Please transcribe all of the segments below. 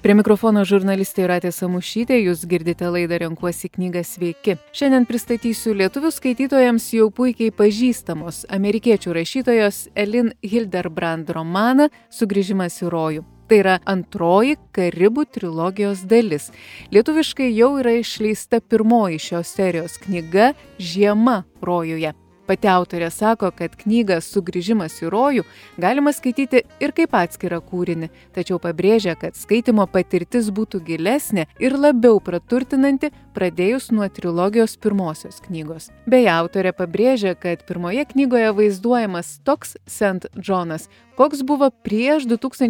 Prie mikrofono žurnalistė Jūratė Samušytė, jūs girdite laidą Renkuosi knygą Sveiki. Šiandien pristatysiu lietuvių skaitytojams jau puikiai pažįstamos amerikiečių rašytojos Elin Hilderbrand romaną Sugrįžimas į rojų. Tai yra antroji Karibų trilogijos dalis. Lietuviškai jau yra išleista pirmoji šios serijos knyga Žiema rojuje. Pati autorė sako, kad knygą Sugrįžimas į rojų galima skaityti ir kaip atskirą kūrinį, tačiau pabrėžia, kad skaitymo patirtis būtų gilesnė ir labiau praturtinanti pradėjus nuo trilogijos pirmosios knygos. Beje, autorė pabrėžia, kad pirmoje knygoje vaizduojamas toks St. Džonas, koks buvo prieš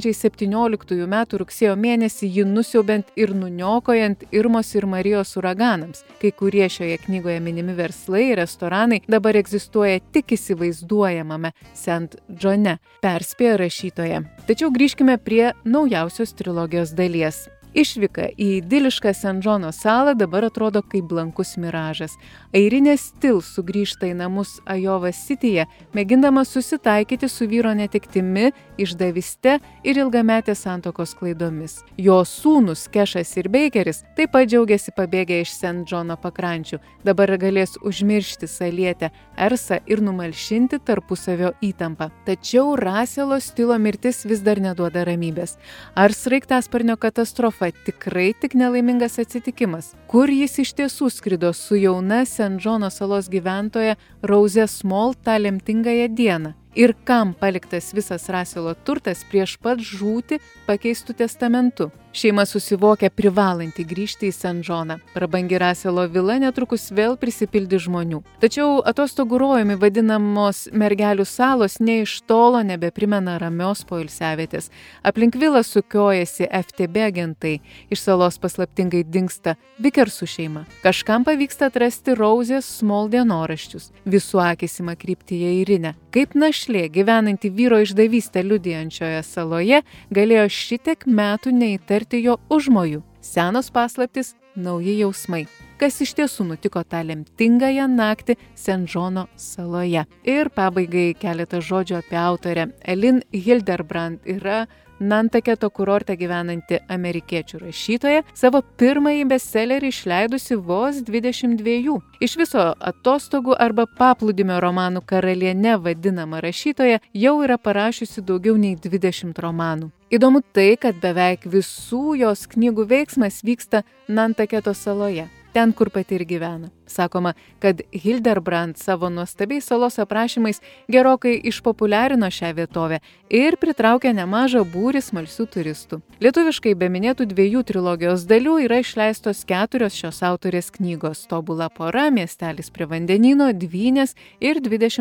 2017 m. rugsėjo mėnesį jį nusiaubiant ir nuniokojant Irmos ir Marijos uraganams. Kai kurie šioje knygoje minimi verslai ir restoranai dabar egzistuoja tik įsivaizduojamame St. Džone, perspėja rašytoja. Tačiau grįžkime prie naujausios trilogijos dalies. Išvyka į idilišką St. Džono salą dabar atrodo kaip blankus miražas. Airinė Stil sugrįžta į namus Ajova Sityje, mėgindama susitaikyti su vyro netektimi, išdavyste ir ilgametės santuokos klaidomis. Jo sūnūs Kešas ir Beikeris taip pat džiaugiasi pabėgę iš St. Džono pakrančių. Dabar galės užmiršti salietę Ersą ir numalšinti tarpusavio įtampą. Tačiau Raselo Stilo mirtis vis dar neduoda ramybės. Ar sraigtasparnio katastrofa tikrai tik nelaimingas atsitikimas? Kur jis iš tiesų skrido su jauna St. Džono salos gyventoja Rose Small tą lemtingąją dieną? Ir kam paliktas visas Raselo turtas prieš pat žūtį pakeistų testamentu? Šeima susivokia privalanti grįžti į St. Džoną. Prabangi Raselo vila netrukus vėl prisipildys žmonių. Tačiau atostogų rojumi vadinamos mergelių salos nė iš tolo nebeprimena ramios poilsiavietės. Aplink vilą sukiojasi FTB agentai. Iš salos paslaptingai dingsta Bikersų šeima. Kažkam pavyksta atrasti Rouzės Small dienoraščius. Visų akys ima krypti į Airinę. Kaip našlė gyvenanti vyro išdavystę liudijančioje saloje galėjo šitiek metų neįtarti jo užmojų? Senos paslaptys, nauji jausmai. Kas iš tiesų nutiko tą lemtingąją naktį St. Džono saloje? Ir pabaigai keletą žodžių apie autorę. Elin Hilderbrand yra Nantaketo kurorte gyvenanti amerikiečių rašytoja, savo pirmąjį bestsellerį išleidusi vos 22. Iš viso atostogų arba paplūdimio romanų karaliene vadinama rašytoja jau yra parašiusi daugiau nei 20 romanų. Įdomu tai, kad beveik visų jos knygų veiksmas vyksta Nantaketo saloje, ten, kur pati ir gyvena. Sakoma, kad Hilderbrand savo nuostabiais salos aprašymais gerokai išpopuliarino šią vietovę ir pritraukė nemažą būrį smalsių turistų. Lietuviškai be minėtų 2 trilogijos dalių yra išleistos 4 šios autorės knygos: Tobula pora, Miestelis prie vandenyno, Dvynės ir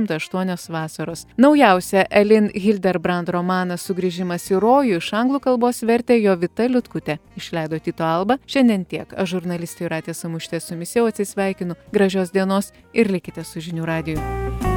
28 vasaros. Naujausią Elin Hilderbrand romaną Sugrįžimas į rojų iš anglų kalbos vertė Jovita Liutkutė. Išleido Tyto Alba. Šiandien tiek. Aš žurnalistė Jūratė Samušytė su jumis jau atsisveikinu. Gražios dienos ir likite su Žinių radiju.